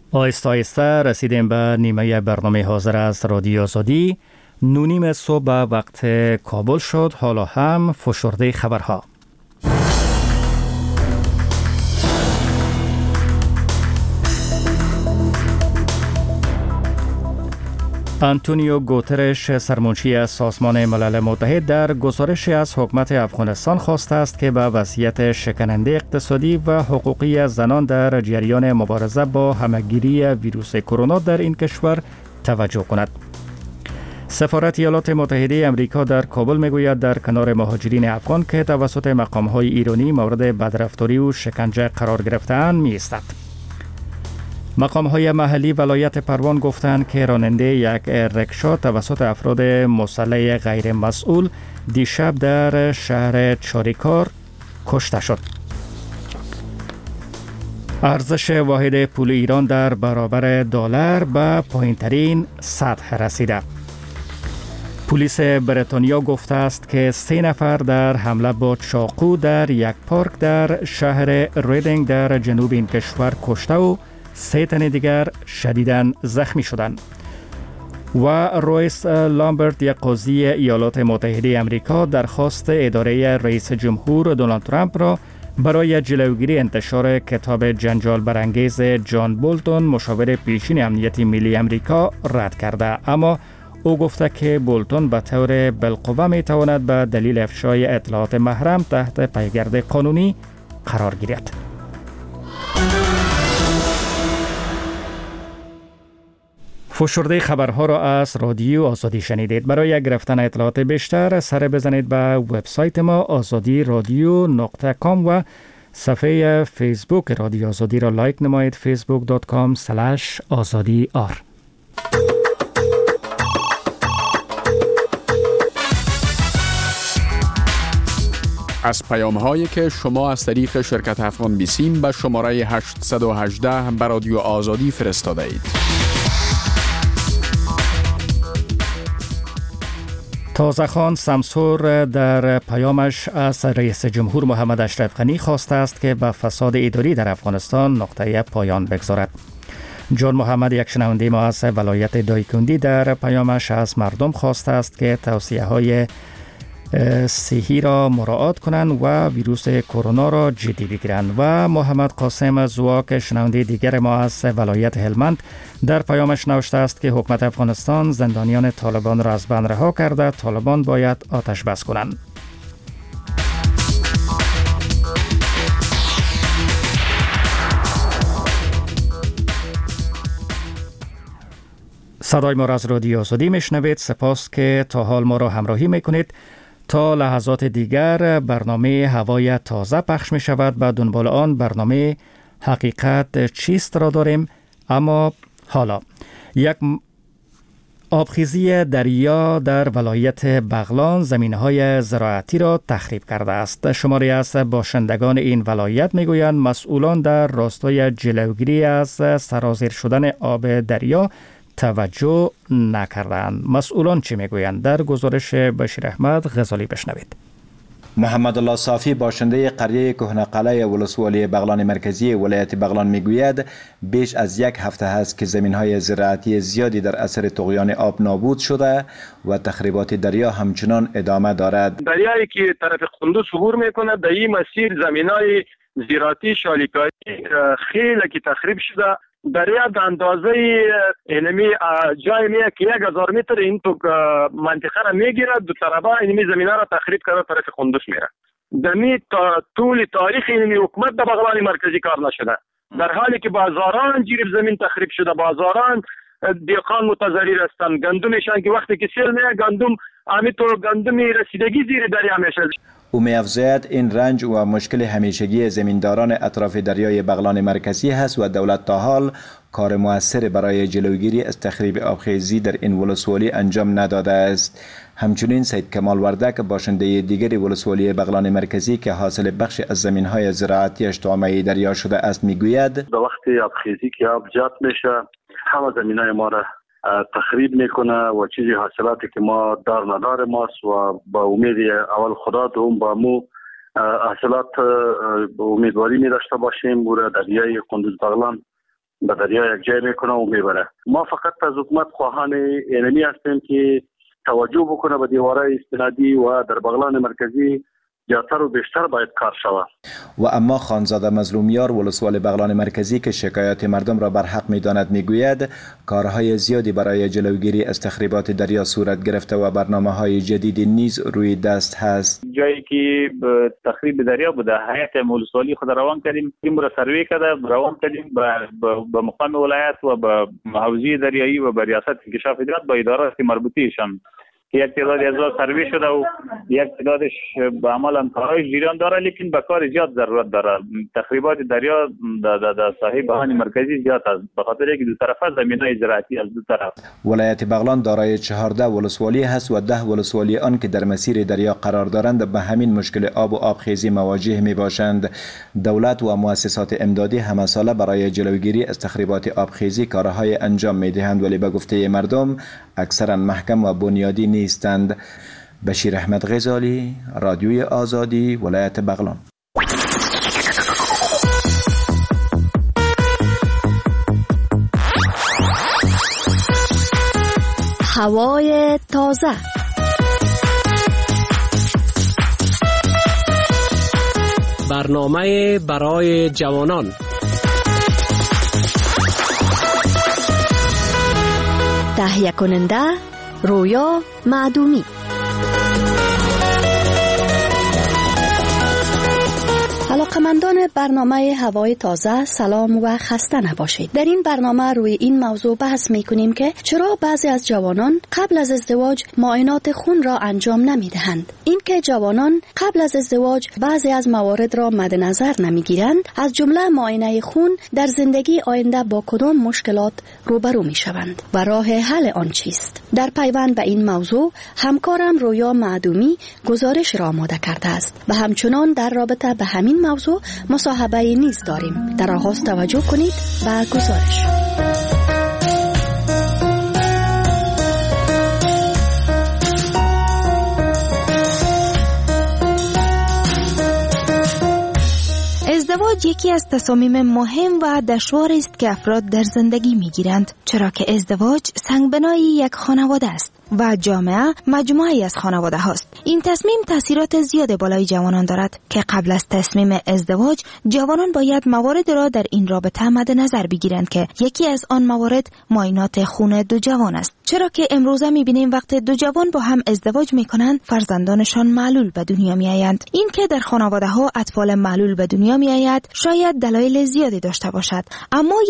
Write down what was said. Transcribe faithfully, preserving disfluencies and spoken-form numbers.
آهسته آهسته رسیدیم به نیمه برنامه حاضر است رادیو آزادی. نونیم صبح به وقت کابل شد. حالا هم فشرده خبرها. آنتونیو گوترش سرمنشی سازمان ملل متحد در گزارشی از حکومت افغانستان خواسته است که به وضعیت شکننده اقتصادی و حقوقی زنان در جریان مبارزه با همه‌گیری ویروس کرونا در این کشور توجه کند. سفارت ایالات متحده آمریکا در کابل میگوید در کنار مهاجرین افغان که توسط مقام‌های ایرانی مورد بدرفتاری و شکنجه قرار گرفته‌اند می‌ایستد. مقام‌های محلی ولایت پروان گفتند که راننده یک رکشا توسط افراد مسلح غیر مسئول دیشب در شهر چاریکار کشته شد. ارزش واحد پول ایران در برابر دلار به پایین‌ترین سطح رسیده. پلیس بریتانیا گفته است که سه نفر در حمله با چاقو در یک پارک در شهر ریدینگ در جنوب این کشور کشته و سه تن دیگر شدیداً زخمی شدند. و رویس لامبرت یک قاضی ایالات متحده آمریکا درخواست اداره رئیس جمهور دونالد ترامپ را برای جلوگیری انتشار کتاب جنجال برانگیز جان بولتون مشاور پیشین امنیت ملی آمریکا رد کرده، اما او گفته که بولتون به طور بالقوه می تواند به دلیل افشای اطلاعات محرم تحت پیگرد قانونی قرار گیرد. فشرده خبرها را از رادیو آزادی شنیدید. برای گرفتن اطلاعات بیشتر سر بزنید به وبسایت ما آزادی رادیو نقطه کام و صفحه فیسبوک رادیو آزادی را لایک نمایید. فیسبوک دات کام اسلش آزادی آر. از پیام هایی که شما از طریق شرکت افغان بیسیم به شماره هشت یک هشت به رادیو آزادی فرستاده اید. تازه‌خان سمسور در پیامش از رئیس جمهور محمد اشرف غنی خواسته است که به فساد اداری در افغانستان نقطه پایان بگذارد. جان محمد، یک شنونده ما از ولایت دایکندی، در پیامش از مردم خواسته است که توصیه‌های صحی را مراعات کنند و ویروس کرونا را جدی بگیرند. و محمد قاسم زواک، شنونده دیگر ما از ولایت هلمند، در پیامش نوشته است که حکومت افغانستان زندانیان طالبان را از بند رها کرده، طالبان باید آتش بس کنند. صدای ما را از رادیو آزادی میشنوید. سپاس که تا حال ما را همراهی میکنید. تا لحظات دیگر برنامه هوای تازه پخش می شود. به دنبال آن برنامه حقیقت چیست را داریم. اما حالا یک آبخیزی دریا در ولایت بغلان زمینهای زراعتی را تخریب کرده است. شماری از باشندگان این ولایت می گویند مسئولان در راستای جلوگیری از سرازیر شدن آب دریا توجه نکردند. مسئولان چی میگویند؟ در گزارش بشیر احمد غزالی بشنوید. محمد الله صافی، باشنده قریه کهنه‌قلعه ولسوالی بغلان مرکزی ولایت بغلان میگوید بیش از یک هفته است که زمینهای زراعتی زیادی در اثر طغیان آب نابود شده و تخریبات دریا همچنان ادامه دارد. دریایی که طرف قندوز عبور میکنه در این مسیر زمینهای زراعتی شالیکاری خیلی که تخریب شده. دریا به اندازه اینمی جای میه که یک هزار متر این تو منطقه را میگیره، دو طرفا اینمی زمینه را تخریب کرده طرف قندوز میره. دمی تا طول تاریخ اینمی حکومت در بغلان مرکزی کار نشده، در حالی که بازاران جریب زمین تخریب شده، بازاران دیقان متضرر هستند. گندمشان که وقتی که سیل میه گندم امی تو گندمی رسیدگی زیر دریا میشه. او می‌افزاید این رنج و مشکل همیشگی زمینداران اطراف دریای بغلان مرکزی هست و دولت تا حال کار موثر برای جلوگیری از تخریب آبخیزی در این ولسوالی انجام نداده است. همچنین سید کمال وردک، باشنده دیگری ولسوالی بغلان مرکزی که حاصل بخش از زمین‌های زراعتیش طامعه دریا شده است میگوید در وقت آبخیزی که آب جات میشه همه زمینای ما را تخریب میکنه و چیزی حاصلاتی که ما دار ندار ماست و با امید اول خدا دوم با مو حاصلات امیدواری می داشته باشیم. بوره دریای قندوز بغلان به دریا یک جای میکنه و میبره. ما فقط از حکومت خواهان اینمی هستیم که توجه بکنه به دیوارهای استنادی و در بغلان مرکزی زیادتر و بیشتر باید کار شود. و اما خانزاده مظلومیار ولسوالی بغلان مرکزی که شکایات مردم را بر حق می‌داند میگوید کارهای زیادی برای جلوگیری از تخریبات دریا صورت گرفته و برنامه‌های جدیدی نیز روی دست هست. جایی که تخریب دریا بوده هیئت ولسوالی خود روان کردیم، تیم را سروی کرده روان کردیم به مقام ولایت و به حوزه دریایی و به ریاست انکشاف ادارات با ادارات مربوطه‌شان که یک تعدادی از آن سروی شده و یک تعدادش به عمل کارهای جریان داره، لیکن به کار زیاد ضرورت داره. تخریبات دریا در ساحل بحران مرکزی زیاد است به خاطر اینکه دو طرفه زمینای زراعتی از دو طرف. ولایت بغلان دارای چهارده ولسوالی هست و ده ولسوالی آن که در مسیر دریا قرار دارند به همین مشکل آب و آبخیزی مواجه می باشند. دولت و مؤسسات امدادی همه ساله برای جلوگیری از تخریبات آبخیزی کارهای انجام می دهند، ولی به گفته مردم اکثرا محکم و بنیادی نیستند. بشیر احمد غزالی، رادیوی آزادی، ولایت بغلان. هوای تازه. برنامه برای جوانان. تهیه کننده رویا معدومی. علاقمندان برنامه هوای تازه سلام و خسته نباشید. در این برنامه روی این موضوع بحث می کنیم که چرا بعضی از جوانان قبل از ازدواج معاینات خون را انجام نمی دهند. این که جوانان قبل از ازدواج بعضی از موارد را مد نظر نمی گیرند، از جمله معاینه خون، در زندگی آینده با کدام مشکلات روبرو می شوند و راه حل آن چیست. در پیوند به این موضوع همکارم رویا معدومی گزارش را آماده کرده است و همچنان در رابطه به همین موضوع مصاحبه نیز داریم. در آغاز توجه کنید به گزارش. ازدواج یکی از تصامیم مهم و دشوار است که افراد در زندگی میگیرند، چرا که ازدواج سنگبنای یک خانواده است و جامعه مجموعه‌ای از خانواده هاست. این تصمیم تاثیرات زیاد بالای جوانان دارد که قبل از تصمیم ازدواج جوانان باید موارد را در این رابطه مد نظر بگیرند که یکی از آن موارد معاینات خون دو جوان است، چرا که امروزه می‌بینیم وقتی دو جوان با هم ازدواج می‌کنند فرزندانشان معلول به دنیا می‌آیند. این که در خانواده‌ها اطفال معلول به دنیا می‌آید شاید دلایل زیادی داشته باشد، اما